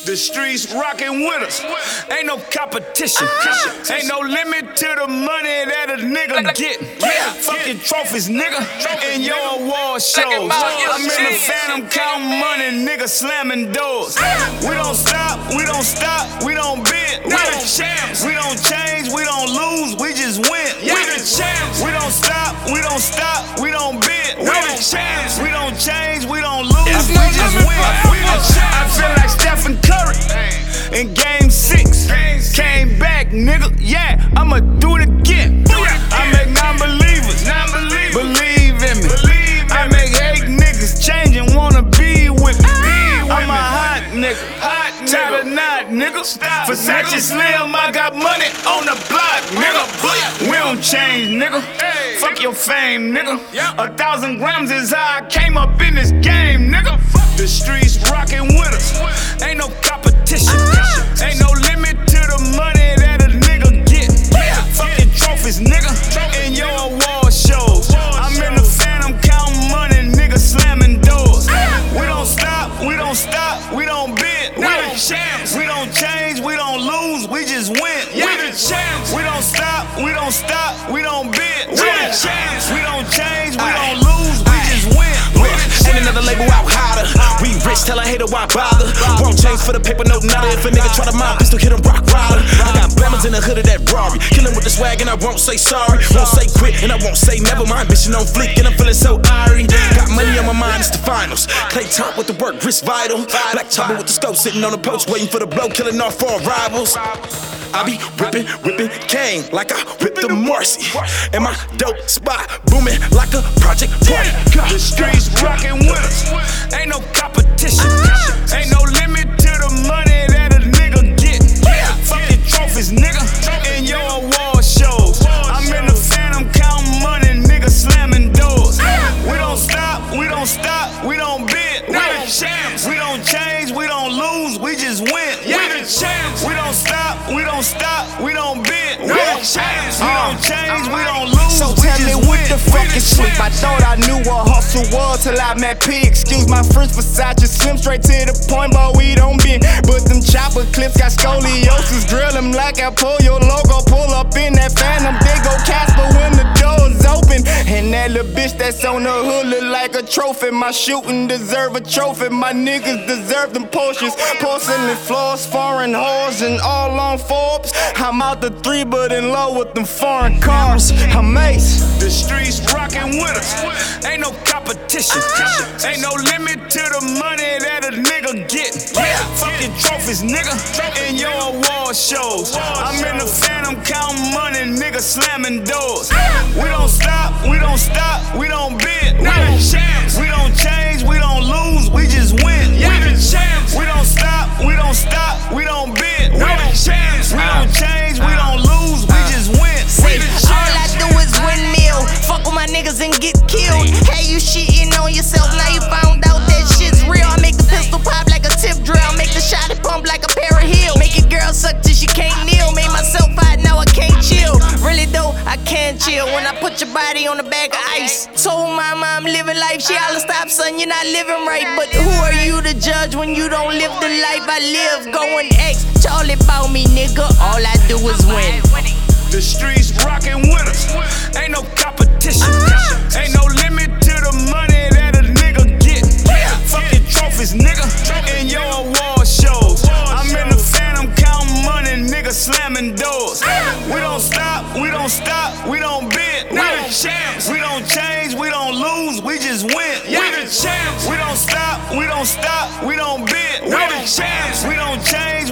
The streets rockin' with us. Ain't no competition. Ain't no limit to the money that a nigga get. Fucking trophies, nigga, in your award shows. I'm in the Phantom counting money, nigga slamming doors. We don't stop, we don't stop, we don't bend. We the champs. We don't change, we don't lose, we just win. We the champs. We don't stop, we don't stop, we don't bend. We the champs. We don't change, we don't lose, we just win. I feel like Stephen Curry in Game 6. Came back, nigga, yeah, I'ma do it again. I make non-believers believe in me. I make hate niggas change and wanna be with me. I'm a hot nigga, tired of not, nigga. Versace Slim, I got money on the block, nigga. We don't change, nigga. Fuck your fame, nigga. 1,000 grams is how I came up in this game, nigga. The streets rockin' with us. Ain't no competition. Ain't no limit to the money that a nigga get. Fucking trophies, nigga, in your award shows. I'm in the Phantom counting money, nigga slamming doors. We don't stop, we don't stop, we don't bend. We the champs. We don't change, we don't lose, we just win. We the champs. We don't stop, we don't stop, we don't bend. We the champs. We don't change, we don't lose, we just win. Ain't another label out hotter. We rich, tell a hater why bother. Won't change for the paper, no nada. If a nigga try to mind pistol, hit him rock rider. I got blammers in the hood of that Rari. Killing with the swag and I won't say sorry. Won't say quit and I won't say never mind. Bitchin' on fleek and I'm feeling so irie. Got money on my mind, it's the finals. Clay top with the work, wrist vital. Black chopper with the scope, sitting on the post, waiting for the blow, killing off all rivals. I be rippin' cane like I whip the Marcy. And my dope spot booming like a project party. The streets rockin' with us. Ain't no competition. Ain't no limit to the money that a nigga get. Fucking trophies, nigga, in your award shows. I'm in the Phantom counting money, nigga slamming doors. We don't stop, we don't stop, we don't bend. We the champs. We don't change, we don't lose, we just win. We the champs. We don't stop, we don't stop, we don't bend. We the champs. We don't change, we don't lose, so we tell me just what win. the fuck is sleep. I thought I knew what hustle was till I met P. Excuse my French, Versace Slim, straight to the point, but we don't bend. But them chopper clips got scoliosis, drill them like I pull your logo. Pull up in that Phantom, they go Casper when the door's open. And that little bitch that's on the hood look like a trophy. My shooting deserve a trophy, my niggas deserve them Porsches. Porcelain floors, foreign whores, and all on Forbes. I'm out the 3, but in love with them foreign cars. I'm ace. The streets rockin' with us. Ain't no competition. Ain't no limit to the money that a nigga get. Fucking trophies, nigga, in your award shows. I'm in the Phantom counting money, nigga slamming doors. We don't stop, we don't stop, we don't bend. We the champs. We don't change, we don't lose, we just win. We the champs. We don't stop, we don't stop, we don't bend. We the champs. We don't change, we don't lose, we just win. We the champs. All I do is windmill. Fuck with my niggas and get killed. Hey, you shitting on yourself, now you found out that shit's real. I make the pistol pop like a tip drill. Make the shot pump like a pair of heels. Make a girl suck till she can't kneel. Made myself hot, now I can't chill. Really though, I can't chill when I put your body on the bag of ice. Told mama I'm living life. She holla, stop son, you're not living right. But who are you to judge when you don't live the life I live? Going X, Charlie about me, nigga. All I do is win. The streets rockin' with us. Ain't no competition. Ain't no limit to the money that a nigga get. Fucking trophies, nigga, in your award shows. I'm in the Phantom counting money, nigga slamming doors. We don't stop, we don't stop, we don't bend. We the champs. We don't change, we don't lose, we just win. We the champs. We don't stop, we don't stop, we don't bend. We the champs. We don't change,